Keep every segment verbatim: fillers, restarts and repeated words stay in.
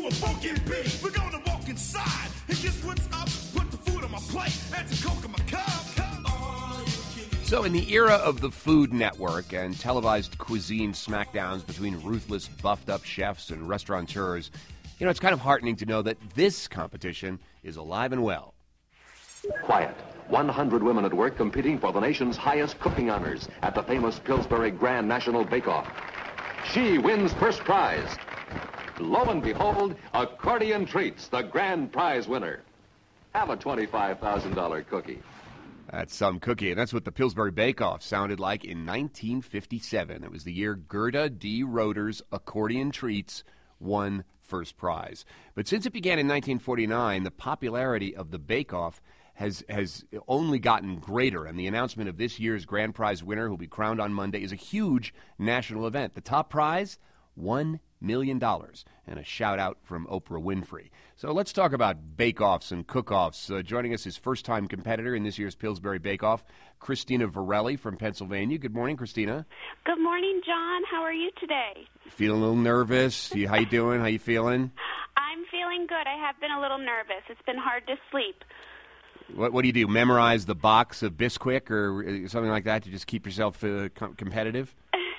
to a funky beat. We're gonna walk inside and guess what's up? Put the food on my plate and some coke in my cup. So in the era of the Food Network and televised cuisine smackdowns between ruthless, buffed-up chefs and restaurateurs, you know, it's kind of heartening to know that this competition is alive and well. Quiet. one hundred women at work competing for the nation's highest cooking honors at the famous Pillsbury Grand National Bake-Off. She wins first prize. Lo and behold, Accordion Treats, the grand prize winner. Have a twenty-five thousand dollars cookie. That's some cookie, and that's what the Pillsbury Bake-Off sounded like in nineteen fifty-seven. It was the year Gerda D. Roeder's Accordion Treats won first prize. But since it began in nineteen forty-nine, the popularity of the Bake-Off has has only gotten greater, and the announcement of this year's grand prize winner, who will be crowned on Monday, is a huge national event. The top prize, one million dollars, and a shout-out from Oprah Winfrey. So let's talk about bake-offs and cook-offs. Uh, joining us is first-time competitor in this year's Pillsbury Bake-Off, Christina Varelli from Pennsylvania. Good morning, Christina. Good morning, John. How are you today? Feeling a little nervous? You, how you doing? How you feeling? I'm feeling good. I have been a little nervous. It's been hard to sleep. What, what do you do, memorize the box of Bisquick or something like that to just keep yourself uh, com- competitive?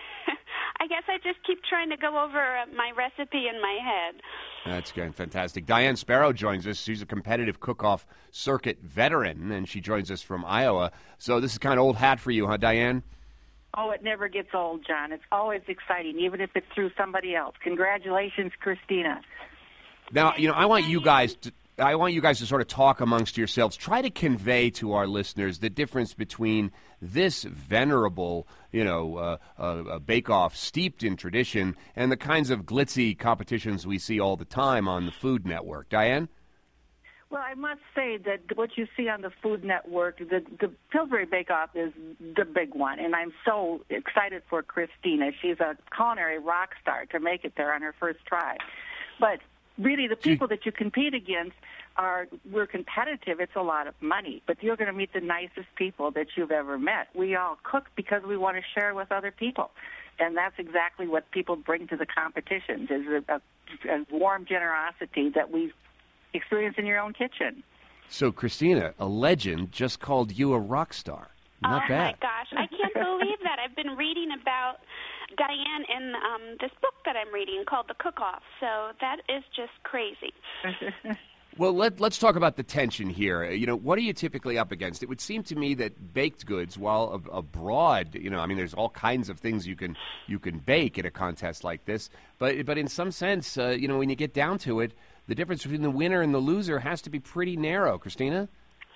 I guess I just keep trying to go over my recipe in my head. That's good. Fantastic. Diane Sparrow joins us. She's a competitive cook-off circuit veteran, and she joins us from Iowa. So this is kind of old hat for you, huh, Diane? Oh, it never gets old, John. It's always exciting, even if it's through somebody else. Congratulations, Christina. Now, you know, I want you guys to... I want you guys to sort of talk amongst yourselves. Try to convey to our listeners the difference between this venerable, you know, uh, uh, bake-off steeped in tradition and the kinds of glitzy competitions we see all the time on the Food Network. Diane? Well, I must say that what you see on the Food Network, the, the Pillsbury Bake-Off is the big one, and I'm so excited for Christina. She's a culinary rock star to make it there on her first try. But really, the people that you compete against are, we're competitive. It's a lot of money, but you're going to meet the nicest people that you've ever met. We all cook because we want to share with other people, and that's exactly what people bring to the competitions, is a, a, a warm generosity that we experience in your own kitchen. So, Christina, a legend just called you a rock star. Not oh, bad. Oh, my gosh. I can't believe that. I've been reading about Diane in um, this book that I'm reading called The Cook-Off, so that is just crazy. Well, let, let's talk about the tension here. You know, what are you typically up against? It would seem to me that baked goods, while abroad, you know, I mean, there's all kinds of things you can you can bake at a contest like this, but but in some sense, uh, you know, when you get down to it, the difference between the winner and the loser has to be pretty narrow. Christina?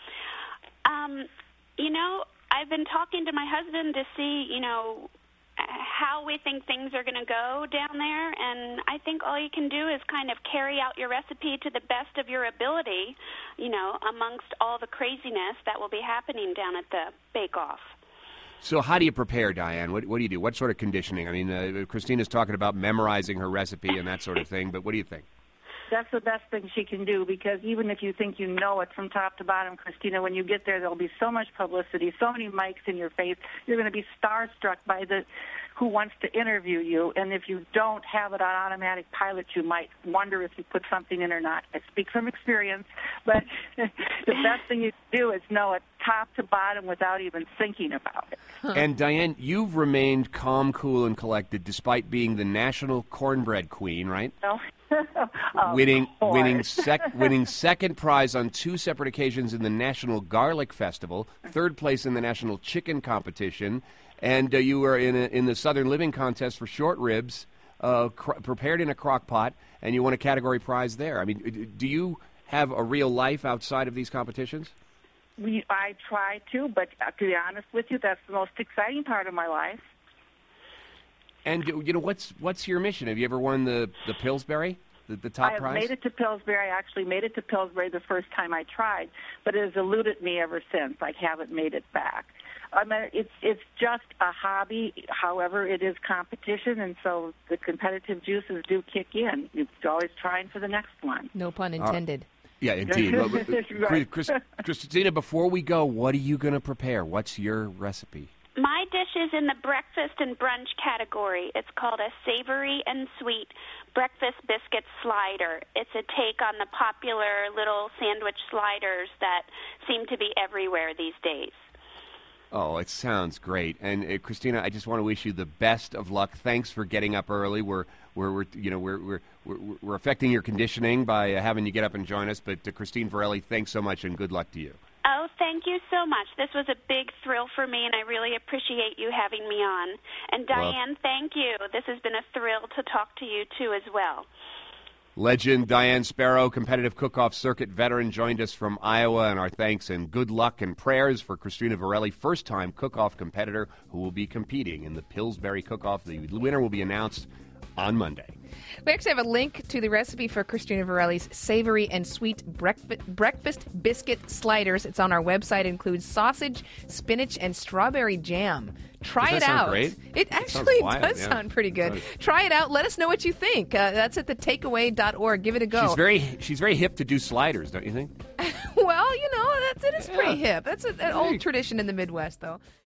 Um, you know, I've been talking to my husband to see, you know, how we think things are going to go down there, and I think all you can do is kind of carry out your recipe to the best of your ability, you know, amongst all the craziness that will be happening down at the bake-off. So how do you prepare, Diane? What, what do you do? What sort of conditioning? I mean, uh, Christina's talking about memorizing her recipe and that sort of thing, but what do you think? That's the best thing she can do, because even if you think you know it from top to bottom, Christina, when you get there, there'll be so much publicity, so many mics in your face. You're going to be starstruck by the who wants to interview you, and if you don't have it on automatic pilot, you might wonder if you put something in or not. I speak from experience, but the best thing you can do is know it top to bottom without even thinking about it. And Diane, you've remained calm, cool, and collected despite being the national cornbread queen, right? No. winning winning sec, winning second prize on two separate occasions in the National Garlic Festival, third place in the National Chicken Competition, and uh, you were in a, in the Southern Living Contest for short ribs, uh, cr- prepared in a crock pot, and you won a category prize there. I mean, do you have a real life outside of these competitions? We, I try to, but uh, to be honest with you, that's the most exciting part of my life. And, you know, what's what's your mission? Have you ever won the, the Pillsbury, the, the top I have prize? made it to Pillsbury. I actually made it to Pillsbury the first time I tried, but it has eluded me ever since. I haven't made it back. I mean, it's it's just a hobby. However, it is competition, and so the competitive juices do kick in. You're always trying for the next one. No pun intended. Uh, yeah, indeed. Well, but, Right. Chris, Christina, before we go, what are you going to prepare? What's your recipe? My dish is in the breakfast and brunch category. It's called a savory and sweet breakfast biscuit slider. It's a take on the popular little sandwich sliders that seem to be everywhere these days. Oh, it sounds great. And uh, Christina, I just want to wish you the best of luck. Thanks for getting up early. We're we're, we're you know we're we're we're, we're affecting your conditioning by uh, having you get up and join us. But uh, Christine Varelli, thanks so much, and good luck to you. Oh, thank you so much. This was a big thrill for me, and I really appreciate you having me on. And Diane, well, thank you. This has been a thrill to talk to you, too, as well. Legend Diane Sparrow, competitive cook-off circuit veteran, joined us from Iowa, and our thanks and good luck and prayers for Christina Varelli, first-time cook-off competitor who will be competing in the Pillsbury Cook-Off. The winner will be announced on Monday. We actually have a link to the recipe for Christina Varelli's savory and sweet breakfast, breakfast biscuit sliders. It's on our website. It includes sausage, spinach, and strawberry jam. Try Does it that sound out. great? It That actually sounds wild, does yeah. sound pretty good. Sounds- Try it out. Let us know what you think. Uh, that's at the takeaway dot org. Give it a go. She's very she's very hip to do sliders, don't you think? Well, you know, that's, it is Yeah. pretty hip. That's a, an old tradition in the Midwest, though.